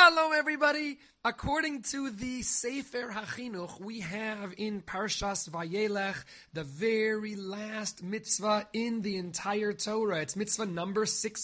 Shalom, everybody. According to the Sefer HaChinuch, we have in Parshas Vayelech the very last mitzvah in the entire Torah. It's mitzvah number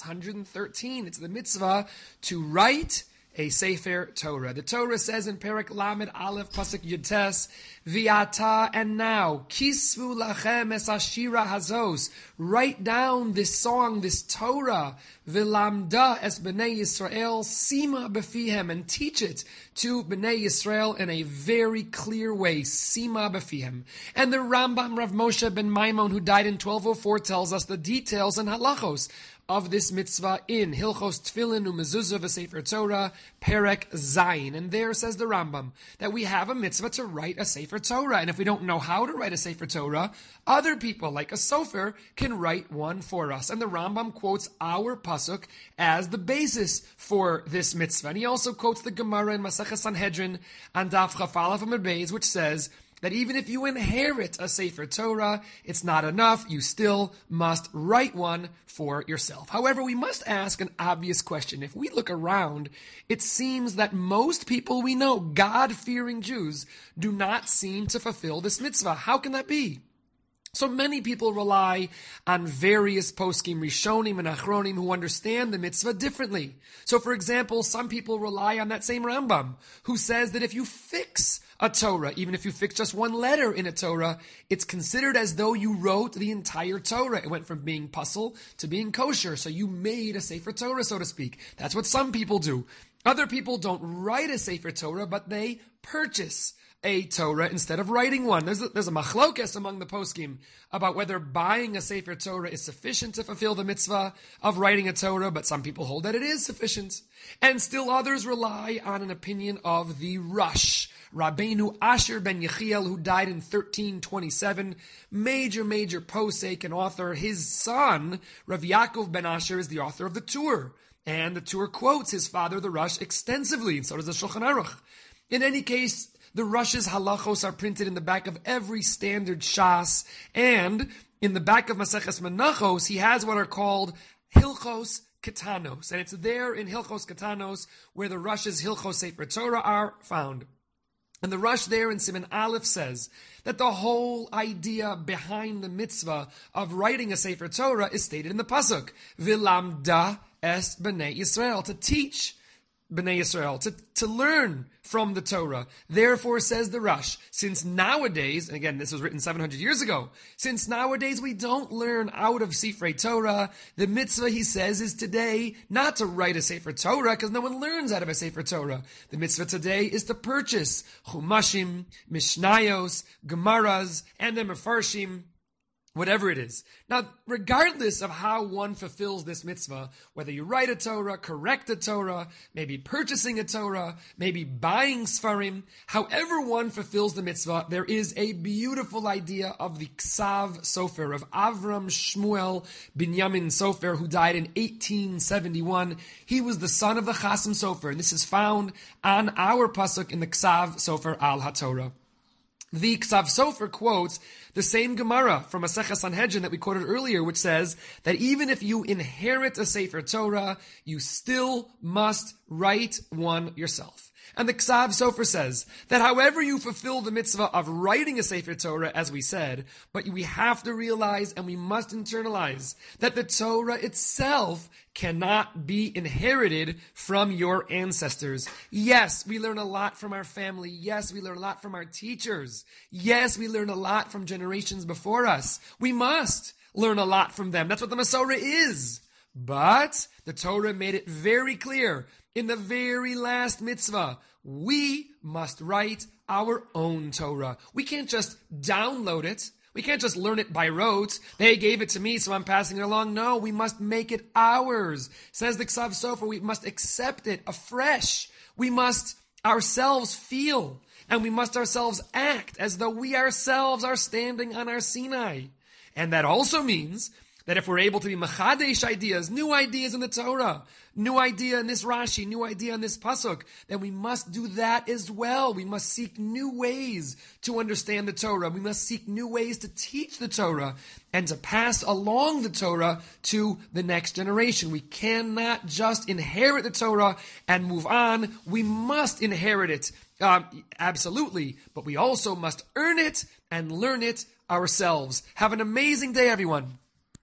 613. It's the mitzvah to write a Sefer Torah. The Torah says in Perek Lamed Aleph Pasuk Yutes, V'ata, and now, Kisvu lachem es ashira hazos, write down this song, this Torah, V'lamda es b'nei Yisrael, sima b'fihem, and teach it to b'nei Yisrael in a very clear way, sima b'fihem. And the Rambam Rav Moshe ben Maimon, who died in 1204, tells us the details and halachos of this mitzvah in Hilchos Tfilin u'Mezuzah v'Sefer Torah, Perek Zayin. And there says the Rambam that we have a mitzvah to write a Sefer Torah. And if we don't know how to write a Sefer Torah, other people, like a sofer, can write one for us. And the Rambam quotes our pasuk as the basis for this mitzvah. And he also quotes the Gemara in Masechah Sanhedrin and Daf Chaf Aleph Amud Beis, which says that even if you inherit a Sefer Torah, it's not enough. You still must write one for yourself. However, we must ask an obvious question. If we look around, it seems that most people we know, God-fearing Jews, do not seem to fulfill this mitzvah. How can that be? So many people rely on various poskim, Rishonim and Achronim, who understand the mitzvah differently. So for example, some people rely on that same Rambam, who says that if you fix a Torah, even if you fix just one letter in a Torah, it's considered as though you wrote the entire Torah. It went from being puzzle to being kosher, so you made a Sefer Torah, so to speak. That's what some people do. Other people don't write a Sefer Torah, but they purchase a Torah instead of writing one. There's a machlokes among the poskim about whether buying a Sefer Torah is sufficient to fulfill the mitzvah of writing a Torah, but some people hold that it is sufficient. And still others rely on an opinion of the Rush, Rabbeinu Asher ben Yechiel, who died in 1327, major posek and author. His son, Rav Yaakov ben Asher, is the author of the Tur. And the Tur quotes his father, the Rush, extensively, and so does the Shulchan Aruch. In any case, the Rush's halachos are printed in the back of every standard Shas, and in the back of Maseches Menachos, he has what are called Hilchos Ketanos, and it's there in Hilchos Ketanos where the Rush's Hilchos Sefer Torah are found. And the Rush there in Siman Aleph says that the whole idea behind the mitzvah of writing a Sefer Torah is stated in the pasuk, V'lamda es b'nei Yisrael, to teach B'nai Yisrael, to learn from the Torah. Therefore, says the Rush, since nowadays, and again, this was written 700 years ago, since nowadays we don't learn out of Sifrei Torah, the mitzvah, he says, is today not to write a Sefer Torah, because no one learns out of a Sefer Torah. The mitzvah today is to purchase Chumashim, Mishnayos, Gemaras, and the Mefarshim, whatever it is. Now, regardless of how one fulfills this mitzvah, whether you write a Torah, correct a Torah, maybe purchasing a Torah, maybe buying Sfarim, however one fulfills the mitzvah, there is a beautiful idea of the Ksav Sofer, of Avram Shmuel Binyamin Sofer, who died in 1871. He was the son of the Chasam Sofer, and this is found on our pasuk in the Ksav Sofer al HaTorah. The Ksav Sofer quotes the same Gemara from Masechah Sanhedrin that we quoted earlier, which says that even if you inherit a Sefer Torah, you still must write one yourself. And the Ksav Sofer says that however you fulfill the mitzvah of writing a Sefer Torah, as we said, but we have to realize and we must internalize that the Torah itself cannot be inherited from your ancestors. Yes, we learn a lot from our family. Yes, we learn a lot from our teachers. Yes, we learn a lot from generations before us. We must learn a lot from them. That's what the Masorah is. But the Torah made it very clear in the very last mitzvah, we must write our own Torah. We can't just download it. We can't just learn it by rote. They gave it to me, so I'm passing it along. No, we must make it ours. Says the Ksav Sofer, we must accept it afresh. We must ourselves feel, and we must ourselves act as though we ourselves are standing on our Sinai. And that also means that if we're able to be machadesh ideas, new ideas in the Torah, new idea in this Rashi, new idea in this Pasuk, then we must do that as well. We must seek new ways to understand the Torah. We must seek new ways to teach the Torah and to pass along the Torah to the next generation. We cannot just inherit the Torah and move on. We must inherit it, absolutely, but we also must earn it and learn it ourselves. Have an amazing day, everyone.